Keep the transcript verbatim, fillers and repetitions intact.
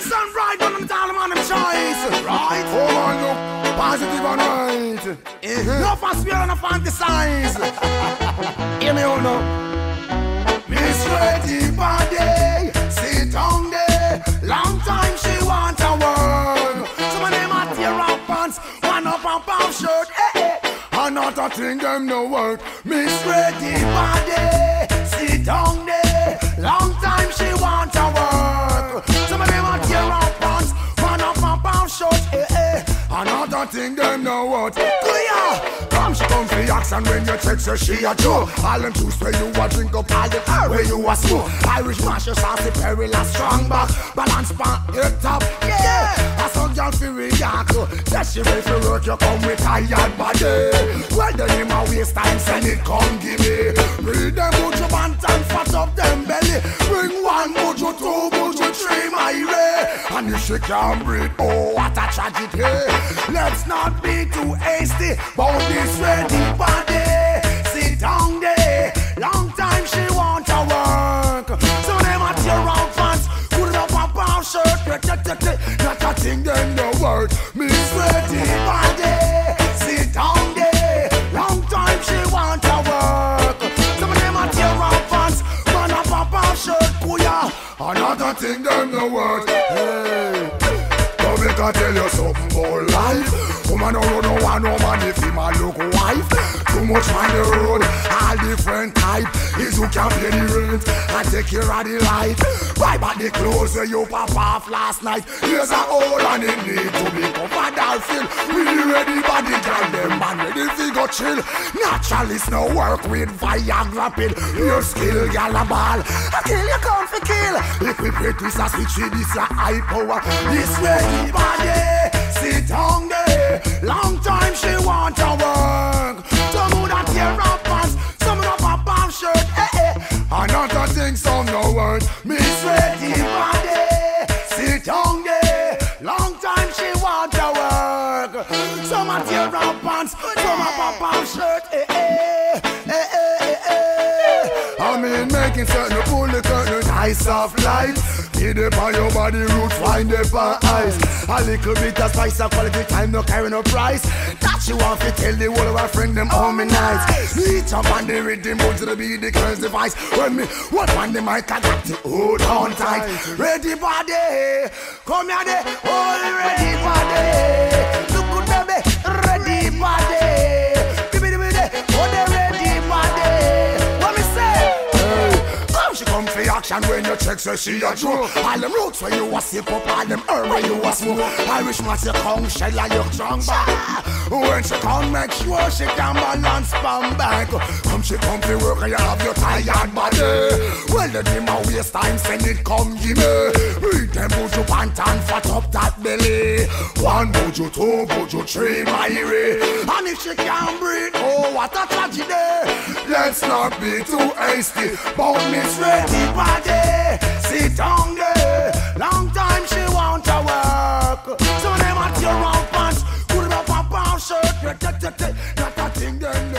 Nice and bright, but I'm telling man them choice. Right? Oh man, look, positive and right. Uh-huh. No fast fear and no fantasize. Hear me out now. Miss Ready Body, sit down there. Long time she want to work. Some of them are tear up pants, one up and pound shirt. Eh, eh. Another thing them no work. Miss Ready Body, sit down there. Long time she want to work. Some of them are tear up pants, one up and pound shirt. Eh, eh. Another thing them no work. Clear. Come she come for action when you check so she a Joe. All them juice where you a drink up, all the air where you a smoke. Irish mash saucy perilous strong back. Balance pan head top. Yeah. I saw y'all feel react. That she ready for work, you come with tired body. Well then him a waste time, send it come give me. Read them mojo band and fat up them belly. Bring one mojo, two mojo, three my ray. And if she can't breathe, oh what a tragedy. Let's not be too hasty about this Ready Body. Sit down there. Long time she want to work. So them a tear out pants, put it up a pound shirt. Not a thing them no word. Miss Ready Body. Sit down there. Long time she want to work. Some of them a tear out pants, run up a pound shirt. Kuya. Another thing them no word. Hey. Come make I tell you something about life. Woman don't run no one, no man if him a look wife. Too much on the road, all different type. Is who can pay the rent and take care of the light. Buy back the clothes where you pop off last night. Here's a hole and it need to be covered or filled. Really ready body girl, them man ready to go chill. Naturalist no work with Viagra pill. Your skill gal a ball, I kill you come for kill. Equip this a switch with this a high power. This Ready Body, sit down there. Long time she want to work. Some would have tear up pants, some would have a palm shirt. Eh eh. Another thing some no word. Miss Ready Body, sit down there. Long time she want to work. Some have tear up pants, some have a palm shirt. Eh eh. Eh eh eh eh. I mean making certain pull the curtain nice soft light. Need it by your body roots, find it by eyes. A little bit of spice of quality time, no carry no price. That she want to tell the whole of her friend them how me nice. Me jump on the rhythm, move to the beat, the curse device. When me what on the mic, I got to hold on tight. Ready Body, come here there, hold Ready Body. Look good baby, Ready Body. Give me the minute, hold the Ready Body. What me say? Hey, come she come for action when you check so she a true. All them roots where you a sip up, all them herb where you a smoke. Irish match you come shell and you strong back. When she come make sure she can balance from back. Come she come to work and you have your tired body. Well the dim a waste time, send it come give me. Read them bojo pant and fat up that belly. One bojo, two bojo, three my ray. And if she can't breathe, oh what a tragedy. Let's not be too hasty about Miss Ready Body. Sit down there. Long time she want to work. So them at your own pants, put it up a pound shirt. Not a thing then.